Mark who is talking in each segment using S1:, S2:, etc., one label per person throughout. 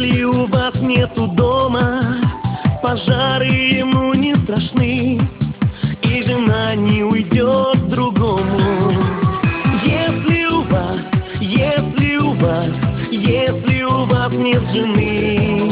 S1: Если у вас нету дома, пожары ему не страшны, и жена не уйдет к другому. Если у вас нет жены,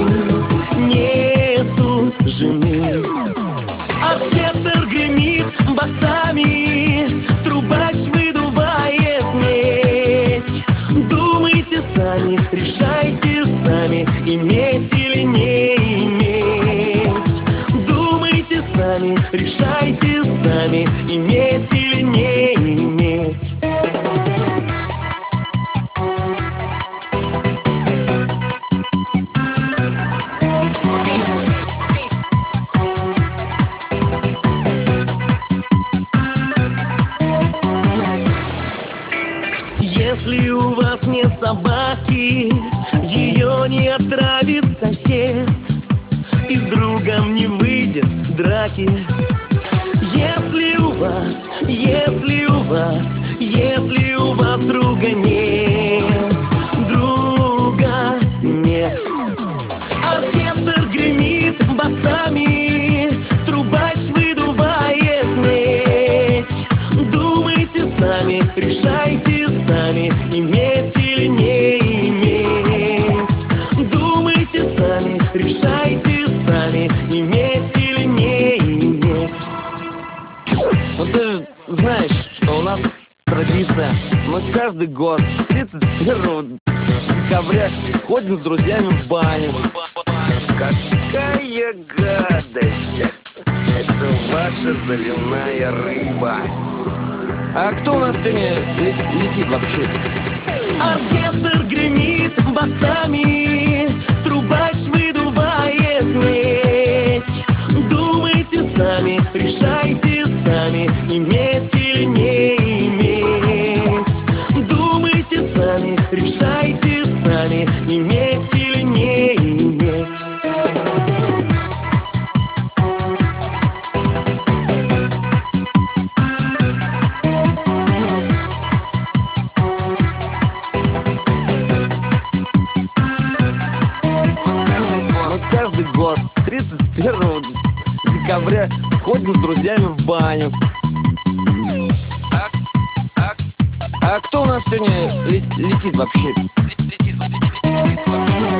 S1: нету жены. Оркестр гремит басами, трубач выдувает медь. Думайте сами, решайте сами, иметь или не иметь. Думайте сами, решайте сами, иметь или не иметь. Если у вас нет собаки, ее не отравит сосед, и с другом не выйдет драки. Если у вас друга нет. Оркестр гремит басами, трубач выдувает медь. Думайте сами, решайте сами, иметь или не иметь. Думайте сами, решайте сами, иметь или не иметь.
S2: Ну ты же знаешь, что у нас традиция. Мы каждый год 31 декабря ходим с друзьями в баню.
S3: Какая гадость! Это ваша заливная рыба.
S2: А кто у нас сегодня летит вообще?
S1: Оркестр гремит басами, трубач выдувает медь. Думайте сами, решайте сами, иметь или не иметь. Думайте сами, решайте сами, иметь или не иметь.
S2: Каждый год 31 декабря ходим с друзьями в баню. А кто у нас сегодня летит вообще? Летит вообще.